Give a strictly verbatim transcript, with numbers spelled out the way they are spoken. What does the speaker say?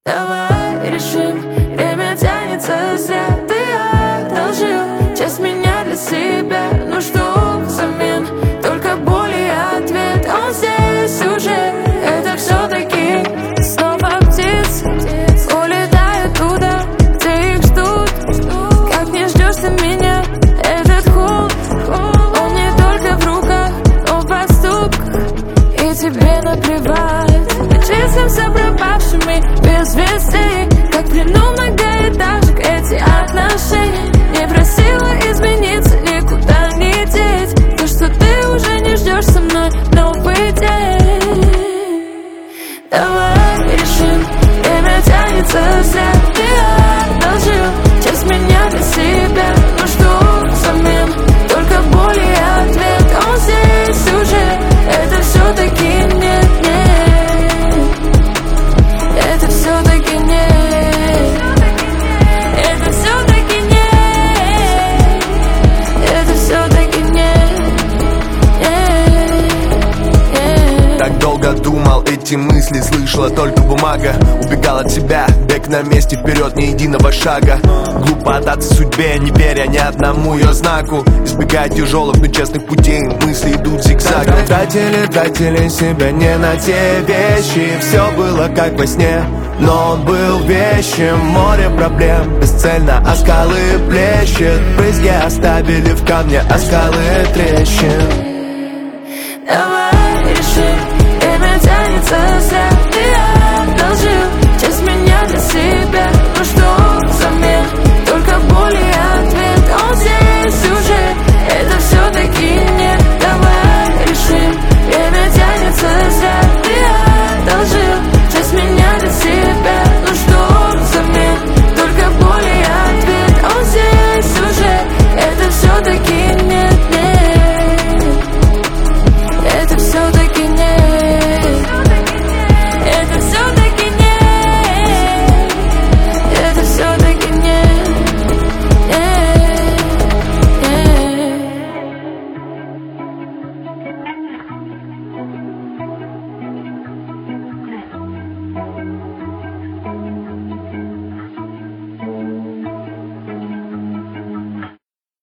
Давай решим, время тянется зря. Ты одолжил часть меня для себя. Ну что взамен? Только боль и ответ. Он здесь уже. Это все-таки снова птицы улетают туда, где их ждут. Как не ждешь ты меня? Этот холод, он не только в руках, но в поступках. И тебе наплевать. Числимся пропавшими без вестей, как в плену многоэтажек эти отношения. Не просила измениться, никуда не деть то, что ты уже не ждешь со мной новый день. Давай решим, время тянется зря. Ты одолжил часть меня для себя. Ну что взамен? Только боль и ответ. Он здесь уже. Это все-таки нет, нет. Это все-таки нет. Это все-таки нет. Это все-таки нет. Нет. Так долго думал, эти мысли слышала только бумага. Убегал от себя, бег на месте, вперед ни единого шага. Глупо отдаться судьбе, не веря ни одному ее знаку. Избегая тяжелых, но честных путей, мысли идут зигзагом. Тратили, тратили себя не на те вещи. Все было как во сне, но он был вещим. Море проблем, бесцельно, а скалы плещет. Брызги оставили в камне, а скалы трещин. Давай решим, время тянется зря.